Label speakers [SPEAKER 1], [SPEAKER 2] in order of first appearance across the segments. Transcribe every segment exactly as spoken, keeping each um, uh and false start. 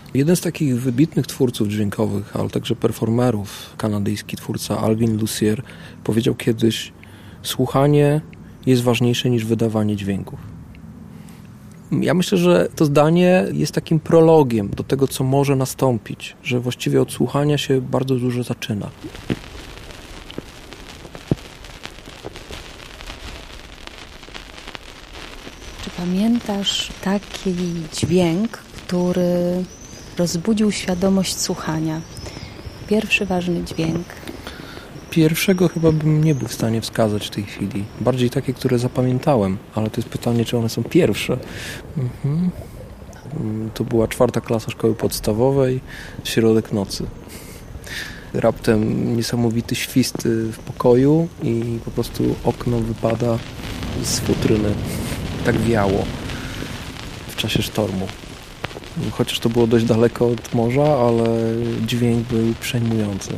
[SPEAKER 1] Jeden z takich wybitnych twórców dźwiękowych, ale także performerów, kanadyjski twórca Alvin Lucier, powiedział kiedyś: słuchanie jest ważniejsze niż wydawanie dźwięków. Ja myślę, że to zdanie jest takim prologiem do tego, co może nastąpić, że właściwie od słuchania się bardzo dużo zaczyna.
[SPEAKER 2] Czy pamiętasz taki dźwięk, który rozbudził świadomość słuchania? Pierwszy ważny dźwięk.
[SPEAKER 1] Pierwszego chyba bym nie był w stanie wskazać w tej chwili. Bardziej takie, które zapamiętałem, ale to jest pytanie, czy one są pierwsze. Mhm. To była czwarta klasa szkoły podstawowej, środek nocy. Raptem niesamowity świst w pokoju i po prostu okno wypada z futryny. Tak wiało w czasie sztormu. Chociaż to było dość daleko od morza, ale dźwięk był przejmujący.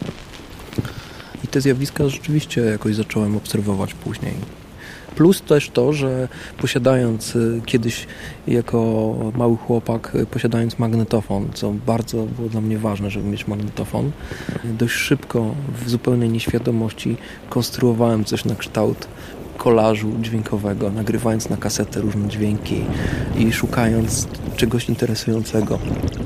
[SPEAKER 1] I te zjawiska rzeczywiście jakoś zacząłem obserwować później. Plus też to, że posiadając kiedyś jako mały chłopak, posiadając magnetofon, co bardzo było dla mnie ważne, żeby mieć magnetofon, dość szybko, w zupełnej nieświadomości konstruowałem coś na kształt kolażu dźwiękowego, nagrywając na kasetę różne dźwięki i szukając czegoś interesującego.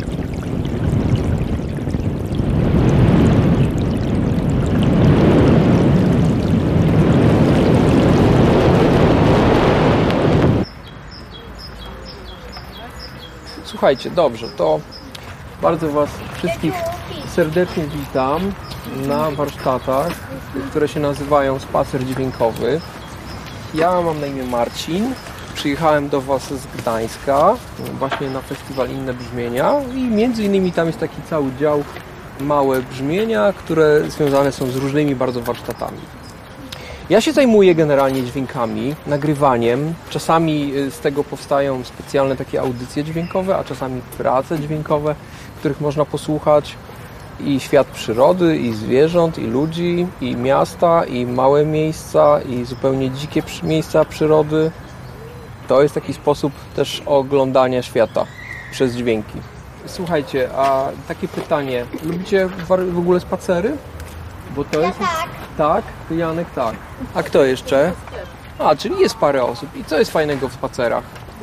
[SPEAKER 1] Słuchajcie, dobrze, to bardzo Was wszystkich serdecznie witam na warsztatach, które się nazywają Spacer Dźwiękowy. Ja mam na imię Marcin, przyjechałem do Was z Gdańska, właśnie na festiwal Inne Brzmienia i między innymi tam jest taki cały dział Małe Brzmienia, które związane są z różnymi bardzo warsztatami. Ja się zajmuję generalnie dźwiękami, nagrywaniem. Czasami z tego powstają specjalne takie audycje dźwiękowe, a czasami prace dźwiękowe, których można posłuchać. I świat przyrody, i zwierząt, i ludzi, i miasta, i małe miejsca, i zupełnie dzikie miejsca przyrody. To jest taki sposób też oglądania świata przez dźwięki. Słuchajcie, a takie pytanie. Lubicie w ogóle spacery? Bo to jest...
[SPEAKER 3] Ja tak.
[SPEAKER 1] Tak? To Janek tak. A kto jeszcze? A, czyli jest parę osób. I co jest fajnego w spacerach?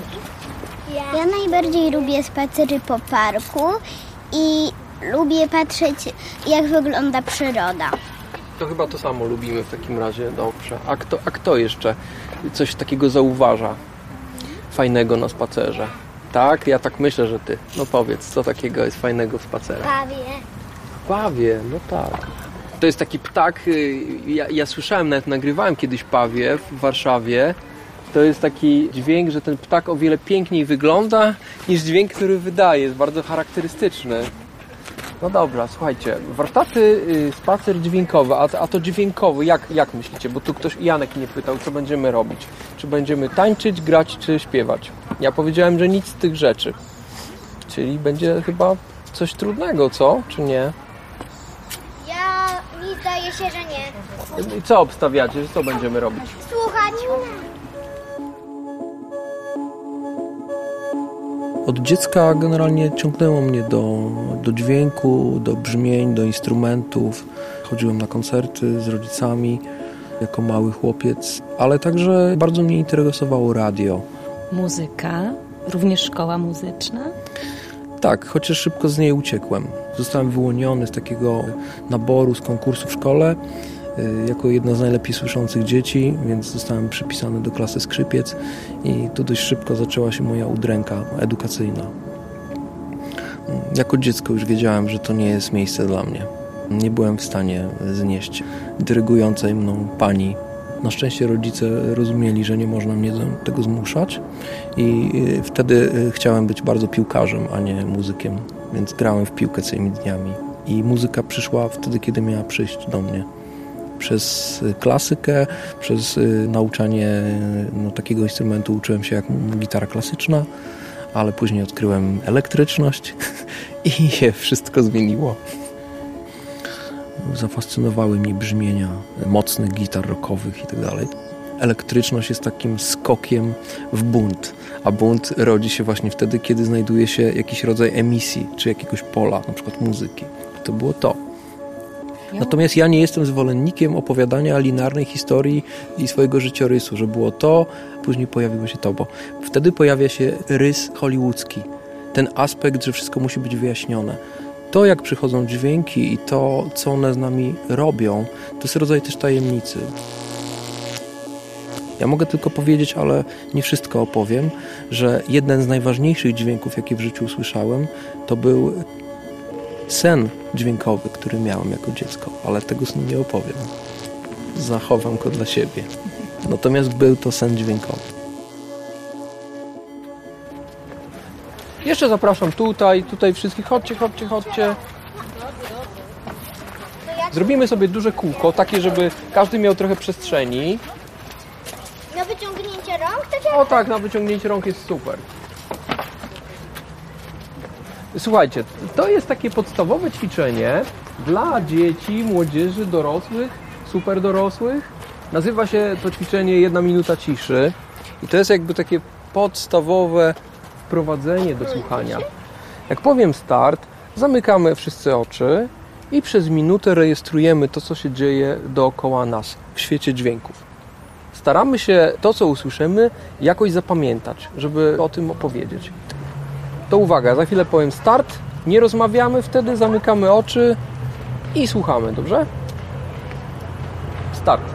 [SPEAKER 3] Ja najbardziej lubię spacery po parku i lubię patrzeć, jak wygląda przyroda.
[SPEAKER 1] To chyba to samo lubimy w takim razie. Dobrze. A kto, a kto jeszcze coś takiego zauważa fajnego na spacerze? Tak? Ja tak myślę, że ty. No powiedz, co takiego jest fajnego w spacerach?
[SPEAKER 3] Pawie.
[SPEAKER 1] Pawie, no tak. To jest taki ptak, ja, ja słyszałem, nawet nagrywałem kiedyś pawie w Warszawie. To jest taki dźwięk, że ten ptak o wiele piękniej wygląda niż dźwięk, który wydaje. Jest bardzo charakterystyczny. No dobra, słuchajcie, warsztaty, spacer dźwiękowy, a, a to dźwiękowy, jak, jak myślicie? Bo tu ktoś, Janek mnie pytał, co będziemy robić. Czy będziemy tańczyć, grać, czy śpiewać? Ja powiedziałem, że nic z tych rzeczy. Czyli będzie chyba coś trudnego, co? Czy nie?
[SPEAKER 3] Ja mi zdaje się, że nie.
[SPEAKER 1] I co obstawiacie? Co będziemy robić?
[SPEAKER 3] Słuchać.
[SPEAKER 1] Od dziecka generalnie ciągnęło mnie do, do dźwięku, do brzmień, do instrumentów. Chodziłem na koncerty z rodzicami jako mały chłopiec, ale także bardzo mnie interesowało radio.
[SPEAKER 2] Muzyka, również szkoła muzyczna?
[SPEAKER 1] Tak, chociaż szybko z niej uciekłem. Zostałem wyłoniony z takiego naboru, z konkursu w szkole jako jedna z najlepiej słyszących dzieci, więc zostałem przypisany do klasy skrzypiec i tu dość szybko zaczęła się moja udręka edukacyjna. Jako dziecko już wiedziałem, że to nie jest miejsce dla mnie. Nie byłem w stanie znieść dyrygującej mną pani. Na szczęście rodzice rozumieli, że nie można mnie do tego zmuszać i wtedy chciałem być bardzo piłkarzem, a nie muzykiem, więc grałem w piłkę całymi dniami. I muzyka przyszła wtedy, kiedy miała przyjść do mnie. Przez klasykę, przez nauczanie no, takiego instrumentu uczyłem się jak gitara klasyczna, ale później odkryłem elektryczność i się wszystko zmieniło. Zafascynowały mnie brzmienia mocnych gitar rockowych i tak dalej. Elektryczność jest takim skokiem w bunt, a bunt rodzi się właśnie wtedy, kiedy znajduje się jakiś rodzaj emisji, czy jakiegoś pola, na przykład muzyki. To było to. Natomiast ja nie jestem zwolennikiem opowiadania linearnej historii i swojego życiorysu, że było to, później pojawiło się to, bo wtedy pojawia się rys hollywoodzki. Ten aspekt, że wszystko musi być wyjaśnione. To, jak przychodzą dźwięki i to, co one z nami robią, to jest rodzaj też tajemnicy. Ja mogę tylko powiedzieć, ale nie wszystko opowiem, że jeden z najważniejszych dźwięków, jakie w życiu usłyszałem, to był sen dźwiękowy, który miałem jako dziecko, ale tego snu nie opowiem. Zachowam go dla siebie. Natomiast był to sen dźwiękowy. Jeszcze zapraszam tutaj, tutaj wszystkich. Chodźcie, chodźcie, chodźcie. Zrobimy sobie duże kółko, takie, żeby każdy miał trochę przestrzeni.
[SPEAKER 3] Na wyciągnięcie rąk? Tak jak...
[SPEAKER 1] O tak, na wyciągnięcie rąk jest super. Słuchajcie, to jest takie podstawowe ćwiczenie dla dzieci, młodzieży, dorosłych, super dorosłych. Nazywa się to ćwiczenie jedna minuta ciszy i to jest jakby takie podstawowe wprowadzenie do słuchania. Jak powiem start, zamykamy wszyscy oczy i przez minutę rejestrujemy to, co się dzieje dookoła nas w świecie dźwięków. Staramy się to, co usłyszymy, jakoś zapamiętać, żeby o tym opowiedzieć. To uwaga, za chwilę powiem start, nie rozmawiamy wtedy, zamykamy oczy i słuchamy, dobrze? Start.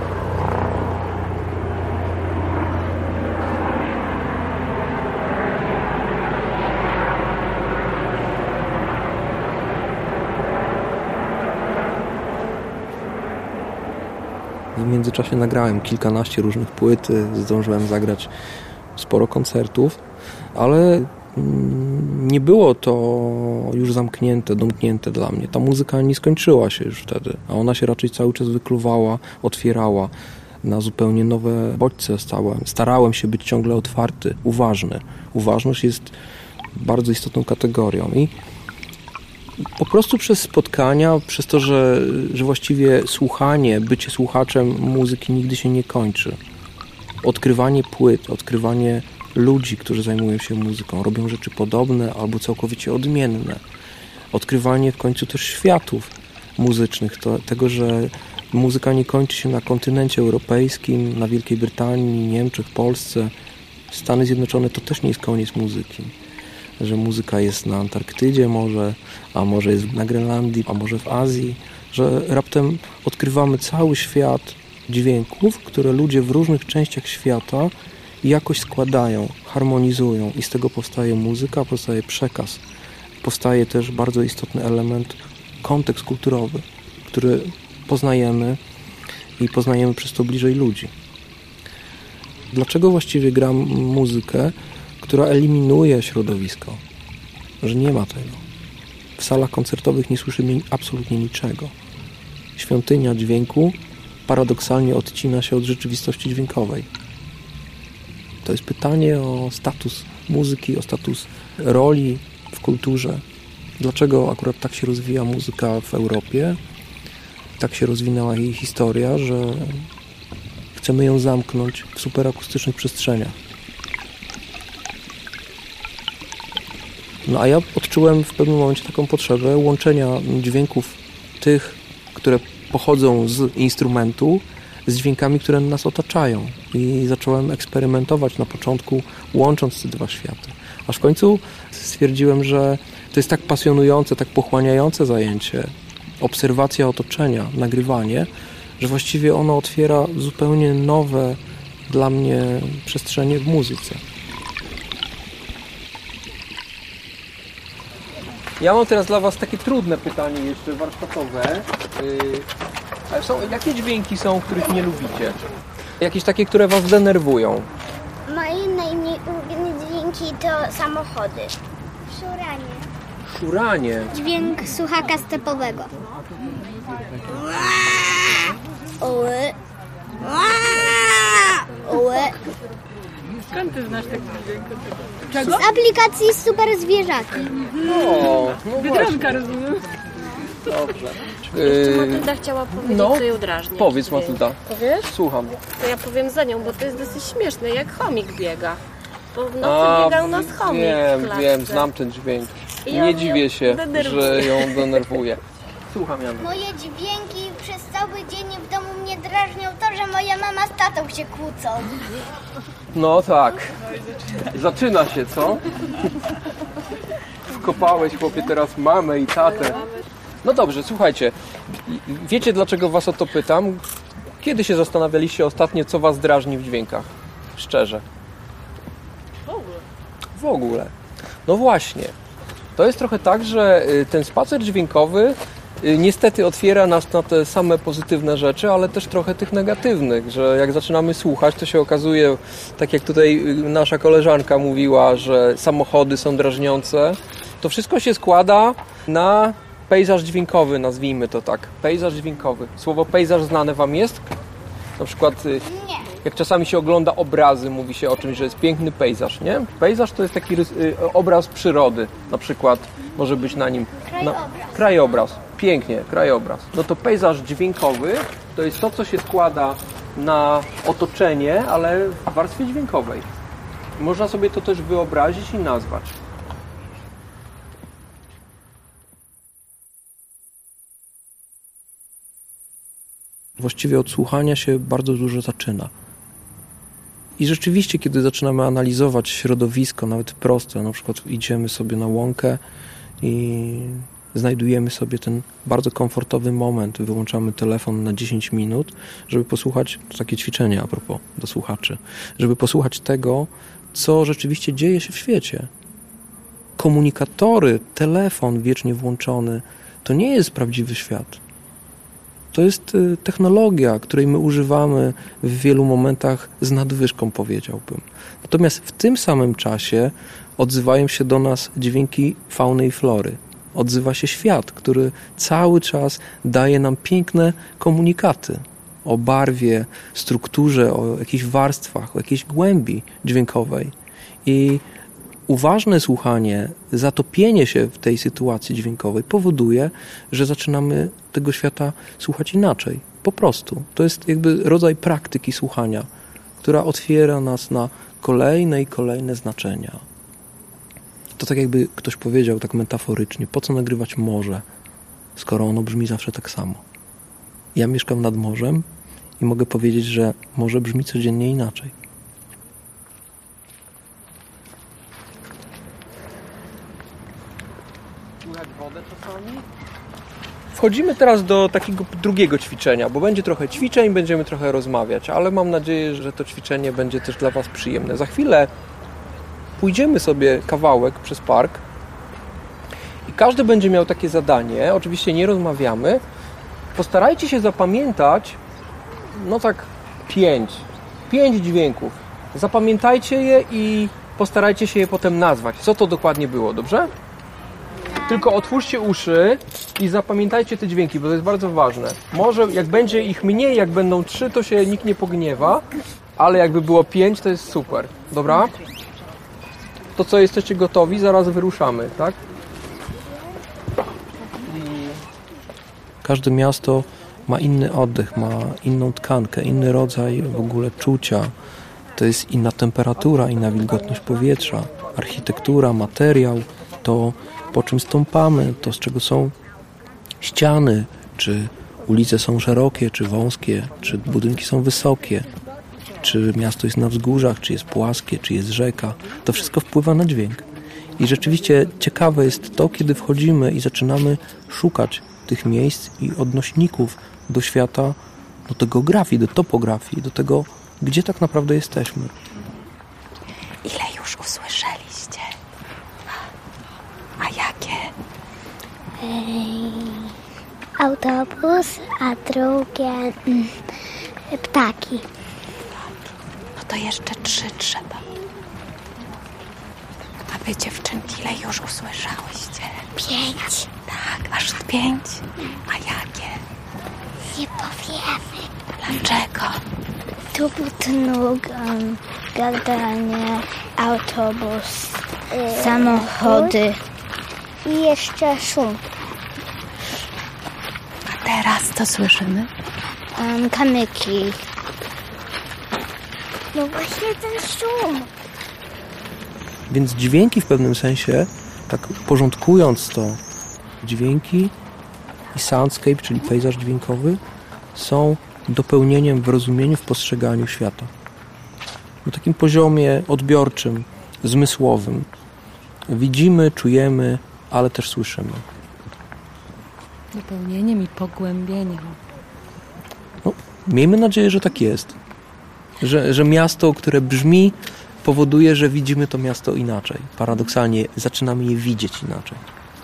[SPEAKER 1] W międzyczasie nagrałem kilkanaście różnych płyt, zdążyłem zagrać sporo koncertów, ale nie było to już zamknięte, domknięte dla mnie. Ta muzyka nie skończyła się już wtedy, a ona się raczej cały czas wykluwała, otwierała na zupełnie nowe bodźce. Stałem. Starałem się być ciągle otwarty, uważny. Uważność jest bardzo istotną kategorią i po prostu przez spotkania, przez to, że, że właściwie słuchanie, bycie słuchaczem muzyki nigdy się nie kończy. Odkrywanie płyt, odkrywanie ludzi, którzy zajmują się muzyką, robią rzeczy podobne albo całkowicie odmienne. Odkrywanie w końcu też światów muzycznych, to, tego, że muzyka nie kończy się na kontynencie europejskim, na Wielkiej Brytanii, Niemczech, Polsce. Stany Zjednoczone to też nie jest koniec muzyki. Że muzyka jest na Antarktydzie może, a może jest na Grenlandii, a może w Azji, że raptem odkrywamy cały świat dźwięków, które ludzie w różnych częściach świata jakoś składają, harmonizują i z tego powstaje muzyka, powstaje przekaz. Powstaje też bardzo istotny element, kontekst kulturowy, który poznajemy i poznajemy przez to bliżej ludzi. Dlaczego właściwie gram muzykę, która eliminuje środowisko? Że nie ma tego. W salach koncertowych nie słyszymy absolutnie niczego. Świątynia dźwięku paradoksalnie odcina się od rzeczywistości dźwiękowej. To jest pytanie o status muzyki, o status roli w kulturze. Dlaczego akurat tak się rozwija muzyka w Europie? Tak się rozwinęła jej historia, że chcemy ją zamknąć w superakustycznych przestrzeniach. No a ja odczułem w pewnym momencie taką potrzebę łączenia dźwięków tych, które pochodzą z instrumentu, z dźwiękami, które nas otaczają. I zacząłem eksperymentować na początku, łącząc te dwa światy. Aż w końcu stwierdziłem, że to jest tak pasjonujące, tak pochłaniające zajęcie, obserwacja otoczenia, nagrywanie, że właściwie ono otwiera zupełnie nowe dla mnie przestrzenie w muzyce. Ja mam teraz dla Was takie trudne pytanie jeszcze warsztatowe. Yy, są, jakie dźwięki są, których nie lubicie? Jakieś takie, które Was denerwują?
[SPEAKER 3] Moje najmniej ulubione dźwięki to samochody. Szuranie.
[SPEAKER 1] Szuranie.
[SPEAKER 3] Dźwięk słuchaka stepowego. Oły. Oły.
[SPEAKER 4] Skąd ty znasz taki dźwięk?
[SPEAKER 3] Z aplikacji Super Zwierzaki.
[SPEAKER 1] O, no
[SPEAKER 4] Biedronka, rozumiem.
[SPEAKER 1] Dobrze.
[SPEAKER 5] Jeszcze Matylda chciała powiedzieć,
[SPEAKER 1] no,
[SPEAKER 5] co ją drażni.
[SPEAKER 1] Powiedz, Matylda.
[SPEAKER 5] Powiesz?
[SPEAKER 1] Słucham.
[SPEAKER 5] To ja powiem za nią, bo to jest dosyć śmieszne, jak chomik biega. Bo w nocy
[SPEAKER 1] A,
[SPEAKER 5] biega u nas chomik
[SPEAKER 1] Wiem,
[SPEAKER 5] w klatce.
[SPEAKER 1] wiem, znam ten dźwięk.
[SPEAKER 5] I
[SPEAKER 1] Nie
[SPEAKER 5] on
[SPEAKER 1] dziwię
[SPEAKER 5] ją
[SPEAKER 1] się,
[SPEAKER 5] denerwuje.
[SPEAKER 1] że ją denerwuje. Słucham, Janu.
[SPEAKER 3] Moje dźwięki przez cały dzień w domu mnie drażnią to, że moja mama z tatą się kłócą.
[SPEAKER 1] No tak. Zaczyna się, co? Wkopałeś, chłopie, teraz mamę i tatę. No dobrze, słuchajcie. Wiecie, dlaczego was o to pytam? Kiedy się zastanawialiście ostatnio, co was drażni w dźwiękach? Szczerze.
[SPEAKER 4] W ogóle.
[SPEAKER 1] W ogóle. No właśnie. To jest trochę tak, że ten spacer dźwiękowy niestety otwiera nas na te same pozytywne rzeczy, ale też trochę tych negatywnych, że jak zaczynamy słuchać, to się okazuje, tak jak tutaj nasza koleżanka mówiła, że samochody są drażniące. To wszystko się składa na pejzaż dźwiękowy, nazwijmy to tak. Pejzaż dźwiękowy. Słowo pejzaż znane wam jest? Na przykład
[SPEAKER 3] Nie.
[SPEAKER 1] jak czasami się ogląda obrazy, mówi się o czymś, że jest piękny pejzaż, nie? Pejzaż to jest taki rys, y, obraz przyrody, na przykład może być na nim
[SPEAKER 3] Krajobraz.
[SPEAKER 1] Na, krajobraz. Pięknie, krajobraz. No to pejzaż dźwiękowy to jest to, co się składa na otoczenie, ale w warstwie dźwiękowej. Można sobie to też wyobrazić i nazwać. Właściwie od słuchania się bardzo dużo zaczyna. I rzeczywiście, kiedy zaczynamy analizować środowisko, nawet proste, na przykład idziemy sobie na łąkę i znajdujemy sobie ten bardzo komfortowy moment, wyłączamy telefon na dziesięć minut, żeby posłuchać, to takie ćwiczenie a propos do słuchaczy, żeby posłuchać tego, co rzeczywiście dzieje się w świecie. Komunikatory, telefon wiecznie włączony, to nie jest prawdziwy świat. To jest technologia, której my używamy w wielu momentach z nadwyżką, powiedziałbym. Natomiast w tym samym czasie odzywają się do nas dźwięki fauny i flory. Odzywa się świat, który cały czas daje nam piękne komunikaty o barwie, strukturze, o jakichś warstwach, o jakiejś głębi dźwiękowej. I uważne słuchanie, zatopienie się w tej sytuacji dźwiękowej powoduje, że zaczynamy tego świata słuchać inaczej. Po prostu. To jest jakby rodzaj praktyki słuchania, która otwiera nas na kolejne i kolejne znaczenia. To tak jakby ktoś powiedział tak metaforycznie, po co nagrywać morze, skoro ono brzmi zawsze tak samo. Ja mieszkam nad morzem i mogę powiedzieć, że morze brzmi codziennie inaczej. Słychać wodę czasami? Wchodzimy teraz do takiego drugiego ćwiczenia, bo będzie trochę ćwiczeń, będziemy trochę rozmawiać, ale mam nadzieję, że to ćwiczenie będzie też dla was przyjemne. Za chwilę pójdziemy sobie kawałek przez park i każdy będzie miał takie zadanie, oczywiście nie rozmawiamy. Postarajcie się zapamiętać, no tak pięć, pięć dźwięków. Zapamiętajcie je i postarajcie się je potem nazwać. Co to dokładnie było, dobrze? Tylko otwórzcie uszy i zapamiętajcie te dźwięki, bo to jest bardzo ważne. Może jak będzie ich mniej, jak będą trzy, to się nikt nie pogniewa, ale jakby było pięć, to jest super. Dobra? To co, jesteście gotowi? Zaraz wyruszamy, tak? Każde miasto ma inny oddech, ma inną tkankę, inny rodzaj w ogóle czucia. To jest inna temperatura, inna wilgotność powietrza, architektura, materiał, to po czym stąpamy, to z czego są ściany, czy ulice są szerokie, czy wąskie, czy budynki są wysokie, czy miasto jest na wzgórzach, czy jest płaskie, czy jest rzeka. To wszystko wpływa na dźwięk. I rzeczywiście ciekawe jest to, kiedy wchodzimy i zaczynamy szukać tych miejsc i odnośników do świata, do tej geografii, do topografii, do tego, gdzie tak naprawdę jesteśmy.
[SPEAKER 2] Ile już usłyszeliście? A jakie?
[SPEAKER 3] Autobus, a drugie mm, ptaki.
[SPEAKER 2] No to jeszcze trzy trzeba. A wy, dziewczynki, ile już usłyszałyście?
[SPEAKER 3] Pięć.
[SPEAKER 2] Tak, aż pięć. A jakie?
[SPEAKER 3] Nie powiemy.
[SPEAKER 2] Dlaczego?
[SPEAKER 3] Tupot nóg, um, gadanie, autobus, y, samochody. I jeszcze szum.
[SPEAKER 2] teraz co słyszymy?
[SPEAKER 3] Um, kamyki. No właśnie ten szum.
[SPEAKER 1] Więc dźwięki w pewnym sensie, tak porządkując to, dźwięki i soundscape, czyli pejzaż dźwiękowy, są dopełnieniem w rozumieniu, w postrzeganiu świata. Na takim poziomie odbiorczym, zmysłowym. Widzimy, czujemy, ale też słyszymy.
[SPEAKER 2] Dopełnieniem i pogłębieniem.
[SPEAKER 1] No, miejmy nadzieję, że tak jest. Że, że miasto, które brzmi, powoduje, że widzimy to miasto inaczej. Paradoksalnie zaczynamy je widzieć inaczej.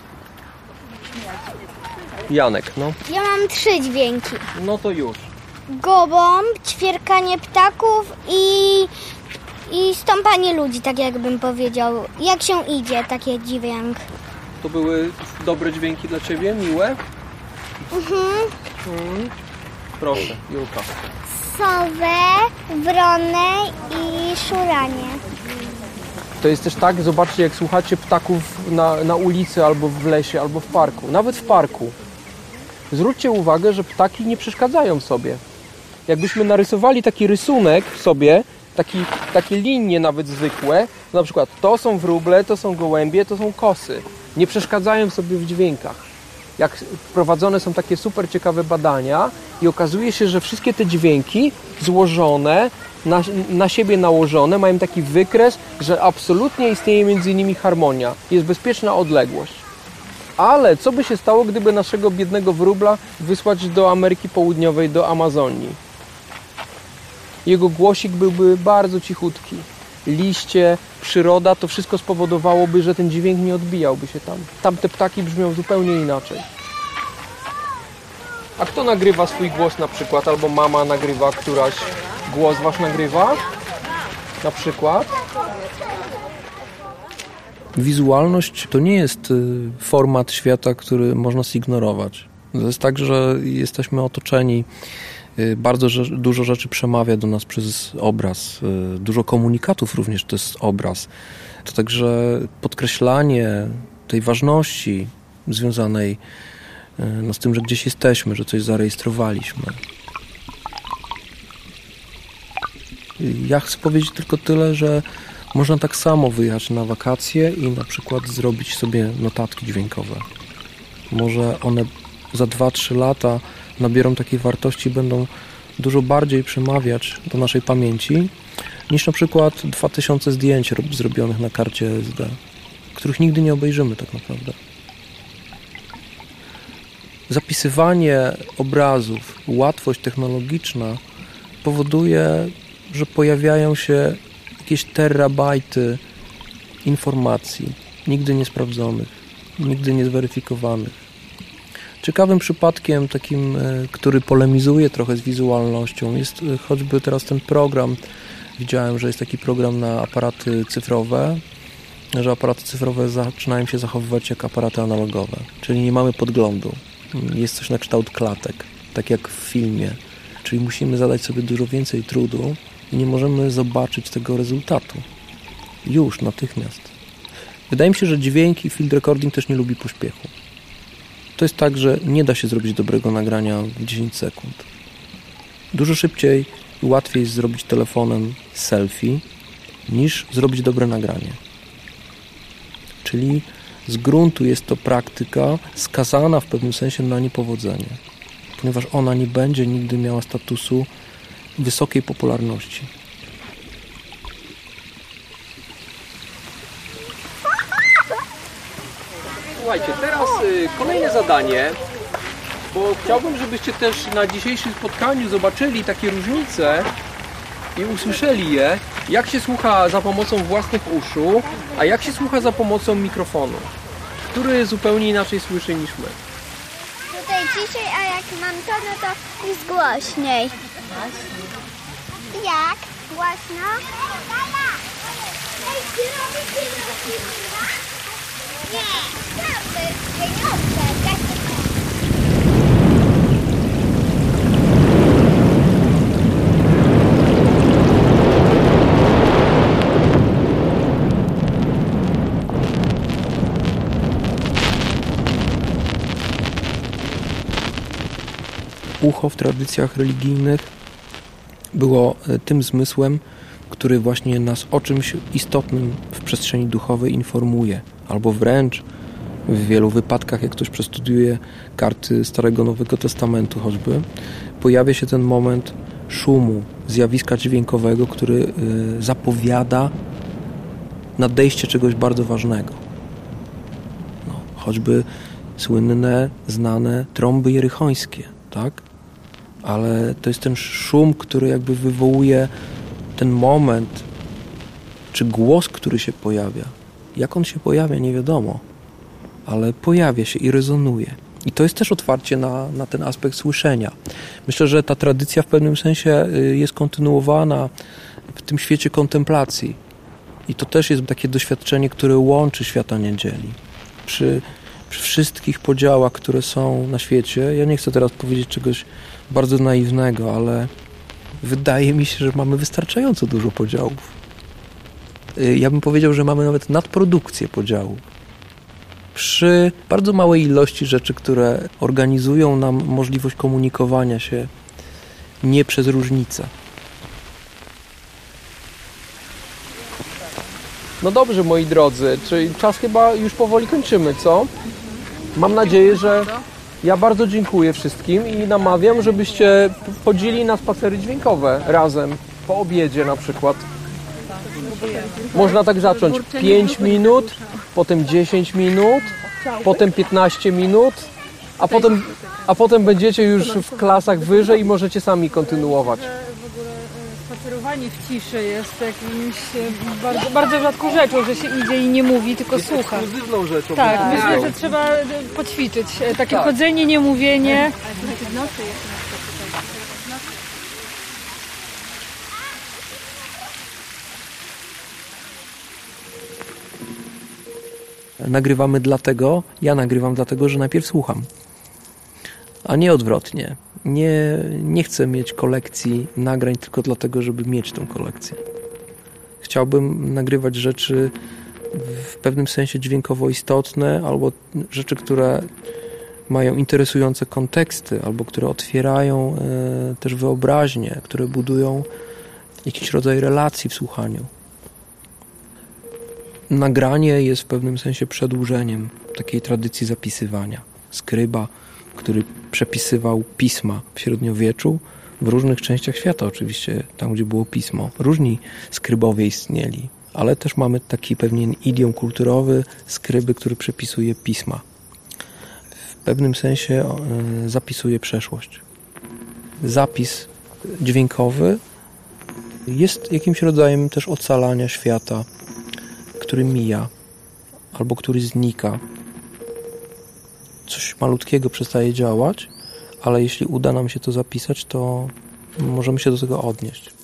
[SPEAKER 1] Janek, no.
[SPEAKER 3] Ja mam trzy dźwięki.
[SPEAKER 1] No to już.
[SPEAKER 3] Gołąb, ćwierkanie ptaków i, i stąpanie ludzi, tak jakbym powiedział. Jak się idzie, takie dźwięk.
[SPEAKER 1] To były dobre dźwięki dla Ciebie, miłe?
[SPEAKER 3] Mhm.
[SPEAKER 1] Mhm. Proszę, Julka.
[SPEAKER 3] Sowę, wronę i szuranie.
[SPEAKER 1] To jest też tak, zobaczcie, jak słuchacie ptaków na, na ulicy, albo w lesie, albo w parku. Nawet w parku. Zwróćcie uwagę, że ptaki nie przeszkadzają sobie. Jakbyśmy narysowali taki rysunek sobie, taki, takie linie nawet zwykłe, na przykład to są wróble, to są gołębie, to są kosy. Nie przeszkadzają sobie w dźwiękach. Jak prowadzone są takie super ciekawe badania i okazuje się, że wszystkie te dźwięki złożone, na, na siebie nałożone, mają taki wykres, że absolutnie istnieje między nimi harmonia. Jest bezpieczna odległość. Ale co by się stało, gdyby naszego biednego wróbla wysłać do Ameryki Południowej, do Amazonii? Jego głosik byłby bardzo cichutki. Liście, przyroda, to wszystko spowodowałoby, że ten dźwięk nie odbijałby się tam. Tam te ptaki brzmią zupełnie inaczej. A kto nagrywa swój głos na przykład? Albo mama nagrywa któraś, głos wasz nagrywa? Na przykład? Wizualność to nie jest format świata, który można zignorować. To jest tak, że jesteśmy otoczeni, bardzo dużo rzeczy przemawia do nas przez obraz, dużo komunikatów również to jest obraz. To także podkreślanie tej ważności związanej no, z tym, że gdzieś jesteśmy, że coś zarejestrowaliśmy. Ja chcę powiedzieć tylko tyle, że można tak samo wyjechać na wakacje i na przykład zrobić sobie notatki dźwiękowe. Może one za dwa trzy lata nabiorą takiej wartości, będą dużo bardziej przemawiać do naszej pamięci niż na przykład dwa tysiące zdjęć zrobionych na karcie S D, których nigdy nie obejrzymy tak naprawdę. Zapisywanie obrazów, łatwość technologiczna powoduje, że pojawiają się jakieś terabajty informacji, nigdy niesprawdzonych, nigdy niezweryfikowanych. Ciekawym przypadkiem, takim, który polemizuje trochę z wizualnością, jest choćby teraz ten program. Widziałem, że jest taki program na aparaty cyfrowe, że aparaty cyfrowe zaczynają się zachowywać jak aparaty analogowe, czyli nie mamy podglądu. Jest coś na kształt klatek, tak jak w filmie, czyli musimy zadać sobie dużo więcej trudu i nie możemy zobaczyć tego rezultatu już, natychmiast. Wydaje mi się, że dźwięk i field recording też nie lubi pośpiechu. To jest tak, że nie da się zrobić dobrego nagrania w dziesięć sekund. Dużo szybciej i łatwiej jest zrobić telefonem selfie, niż zrobić dobre nagranie. Czyli z gruntu jest to praktyka skazana w pewnym sensie na niepowodzenie, ponieważ ona nie będzie nigdy miała statusu wysokiej popularności. Słuchajcie, teraz y, kolejne zadanie, bo chciałbym, żebyście też na dzisiejszym spotkaniu zobaczyli takie różnice i usłyszeli je, jak się słucha za pomocą własnych uszu, a jak się słucha za pomocą mikrofonu, który zupełnie inaczej słyszy niż my.
[SPEAKER 3] Tutaj ciszej, a jak mam to, no to jest głośniej. Jak? Głośno? Nie, to jest pieniądze.
[SPEAKER 1] ucho w tradycjach religijnych było tym zmysłem, który właśnie nas o czymś istotnym w przestrzeni duchowej informuje, albo wręcz w wielu wypadkach, jak ktoś przestudiuje karty Starego Nowego Testamentu choćby, pojawia się ten moment szumu, zjawiska dźwiękowego, który zapowiada nadejście czegoś bardzo ważnego. No, choćby słynne, znane trąby jerychońskie, tak? Ale to jest ten szum, który jakby wywołuje ten moment, czy głos, który się pojawia. Jak on się pojawia, nie wiadomo, ale pojawia się i rezonuje. I to jest też otwarcie na, na ten aspekt słyszenia. Myślę, że ta tradycja w pewnym sensie jest kontynuowana w tym świecie kontemplacji. I to też jest takie doświadczenie, które łączy świata niedzieli. Przy, przy wszystkich podziałach, które są na świecie, ja nie chcę teraz powiedzieć czegoś bardzo naiwnego, ale wydaje mi się, że mamy wystarczająco dużo podziałów. Ja bym powiedział, że mamy nawet nadprodukcję podziałów. Przy bardzo małej ilości rzeczy, które organizują nam możliwość komunikowania się nie przez różnice. No dobrze, moi drodzy, czyli czas chyba już powoli kończymy, co? Mam nadzieję, że ja bardzo dziękuję wszystkim i namawiam, żebyście chodzili na spacery dźwiękowe razem, po obiedzie na przykład. Można tak zacząć, pięć minut, potem dziesięć minut, potem piętnaście minut, a potem, a potem będziecie już w klasach wyżej i możecie sami kontynuować.
[SPEAKER 4] W ogóle spacerowanie w ciszy jest jakimś e, bardzo, bardzo rzadką rzeczą, że się idzie i nie mówi, tylko słucha.
[SPEAKER 1] Ekskluzywną rzeczą.
[SPEAKER 4] Tak, myślę, że trzeba e, poćwiczyć. E, Takie
[SPEAKER 1] Tak.
[SPEAKER 4] chodzenie, nie mówienie.
[SPEAKER 1] Nagrywamy dlatego, ja nagrywam dlatego, że najpierw słucham, a nie odwrotnie. Nie, nie chcę mieć kolekcji nagrań tylko dlatego, żeby mieć tę kolekcję. Chciałbym nagrywać rzeczy w pewnym sensie dźwiękowo istotne, albo rzeczy, które mają interesujące konteksty, albo które otwierają e, też wyobraźnię, które budują jakiś rodzaj relacji w słuchaniu. Nagranie jest w pewnym sensie przedłużeniem takiej tradycji zapisywania. Skryba, który przepisywał pisma w średniowieczu, w różnych częściach świata oczywiście, tam gdzie było pismo. Różni skrybowie istnieli, ale też mamy taki pewien idiom kulturowy skryby, który przepisuje pisma. W pewnym sensie y, zapisuje przeszłość. Zapis dźwiękowy jest jakimś rodzajem też ocalania świata, który mija, albo który znika. Coś malutkiego przestaje działać, ale jeśli uda nam się to zapisać, to możemy się do tego odnieść.